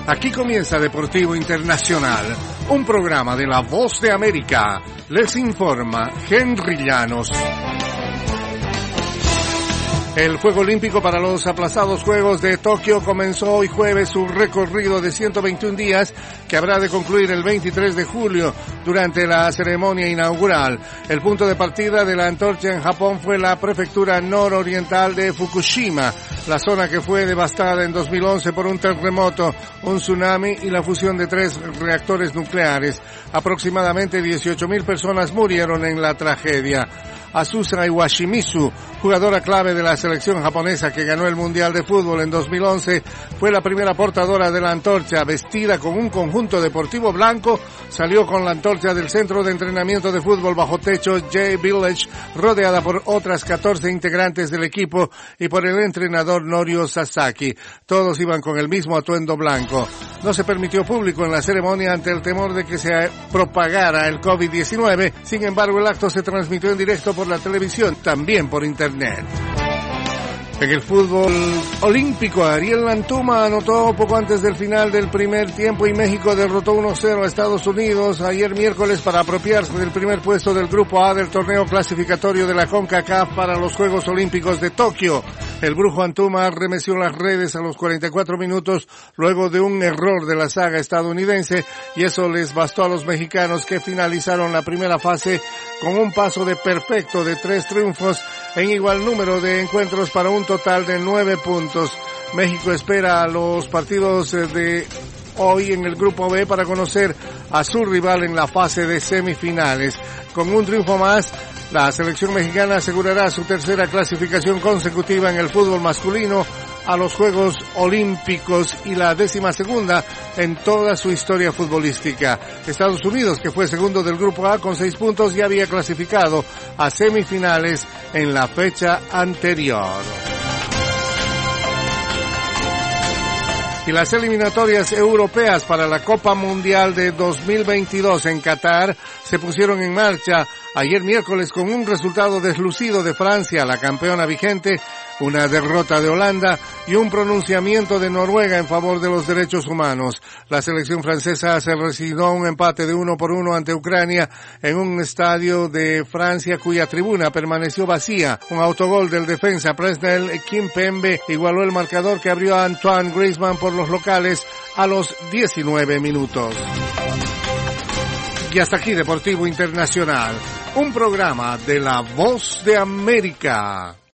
Aquí comienza Deportivo Internacional, un programa de La Voz de América. Les informa Henry Llanos. El Juego Olímpico para los aplazados Juegos de Tokio comenzó hoy jueves su recorrido de 121 días que habrá de concluir el 23 de julio durante la ceremonia inaugural. El punto de partida de la antorcha en Japón fue la prefectura nororiental de Fukushima, la zona que fue devastada en 2011 por un terremoto, un tsunami y la fusión de 3 reactores nucleares. Aproximadamente 18,000 personas murieron en la tragedia. Azusa Iwashimizu, jugadora clave de la selección japonesa que ganó el Mundial de Fútbol en 2011, fue la primera portadora de la antorcha. Vestida con un conjunto deportivo blanco, salió con la antorcha del centro de entrenamiento de fútbol bajo techo J-Village, rodeada por otras 14 integrantes del equipo y por el entrenador Norio Sasaki. Todos iban con el mismo atuendo blanco. No se permitió público en la ceremonia ante el temor de que se propagara el COVID-19. Sin embargo, el acto se transmitió en directo por la televisión, también por internet. En el fútbol olímpico, Ariel Antuma anotó poco antes del final del primer tiempo y México derrotó 1-0 a Estados Unidos ayer miércoles para apropiarse del primer puesto del Grupo A del torneo clasificatorio de la CONCACAF para los Juegos Olímpicos de Tokio. El brujo Antuma arremeció las redes a los 44 minutos luego de un error de la saga estadounidense y eso les bastó a los mexicanos que finalizaron la primera fase con un paso de perfecto de 3 triunfos en igual número de encuentros para un total de 9 puntos. México espera a los partidos de hoy en el Grupo B para conocer a su rival en la fase de semifinales. Con un triunfo más, la selección mexicana asegurará su tercera clasificación consecutiva en el fútbol masculino a los Juegos Olímpicos y la 12ª en toda su historia futbolística. Estados Unidos, que fue segundo del Grupo A con 6 puntos, ya había clasificado a semifinales en la fecha anterior. Y las eliminatorias europeas para la Copa Mundial de 2022 en Qatar se pusieron en marcha ayer miércoles con un resultado deslucido de Francia, la campeona vigente, una derrota de Holanda y un pronunciamiento de Noruega en favor de los derechos humanos. La selección francesa se resignó un empate de 1-1 ante Ucrania en un estadio de Francia cuya tribuna permaneció vacía. Un autogol del defensa Presnel Kimpembe igualó el marcador que abrió a Antoine Griezmann por los locales a los 19 minutos. Y hasta aquí Deportivo Internacional, un programa de La Voz de América.